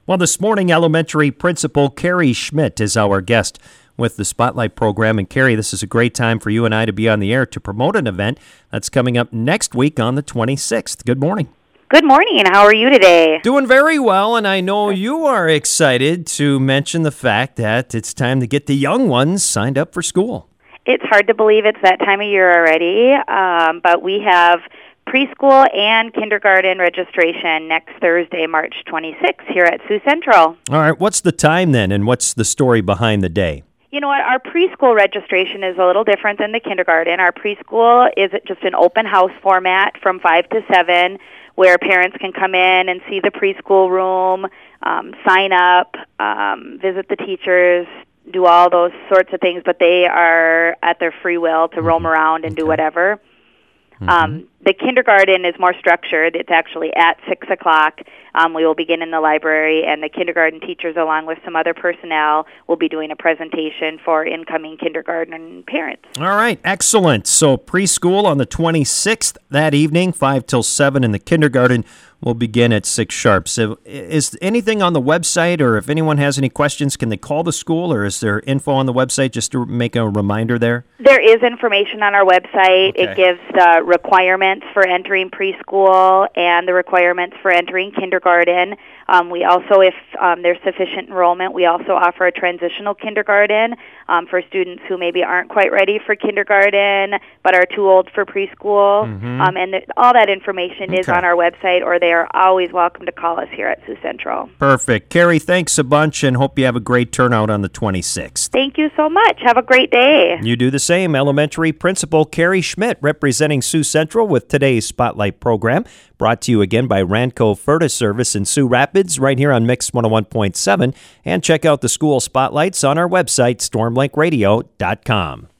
Well, this morning, elementary principal Carrie Schmidt is our guest with the Spotlight program. And Carrie, this is a great time for you and I to be on the air to promote an event that's coming up next week on the 26th. Good morning. Good morning. How are you today? Doing very well, and I know you are excited to mention the fact that it's time to get the young ones signed up for school. It's hard to believe it's that time of year already, but we have preschool and kindergarten registration next Thursday, March 26th here at Sioux Central. All right, what's the time then, and what's the story behind the day? You know what, our preschool registration is a little different than the kindergarten. Our preschool is just an open house format from 5 to 7 where parents can come in and see the preschool room, sign up, visit the teachers, do all those sorts of things, but they are at their free will to roam around and do whatever. The kindergarten is more structured. It's actually at 6 o'clock. We will begin in the library, and the kindergarten teachers, along with some other personnel, will be doing a presentation for incoming kindergarten parents. All right, excellent. So preschool on the 26th that evening, 5 till 7, and the kindergarten will begin at 6 sharp. So is anything on the website, or if anyone has any questions, can they call the school, or is there info on the website just to make a reminder there? There is information on our website. Okay. It gives the requirements for entering preschool and the requirements for entering kindergarten. We also, if there's sufficient enrollment, we also offer a transitional kindergarten for students who maybe aren't quite ready for kindergarten but are too old for preschool. And all that information is on our website, or they are always welcome to call us here at Sioux Central. Perfect. Carrie, thanks a bunch, and hope you have a great turnout on the 26th. Thank you so much. Have a great day. You do the same. Elementary Principal Carrie Schmidt representing Sioux Central with today's Spotlight program, brought to you again by Ranco Furnace Service in Sioux Rapids, right here on Mix 101.7. And check out the school spotlights on our website, stormlinkradio.com.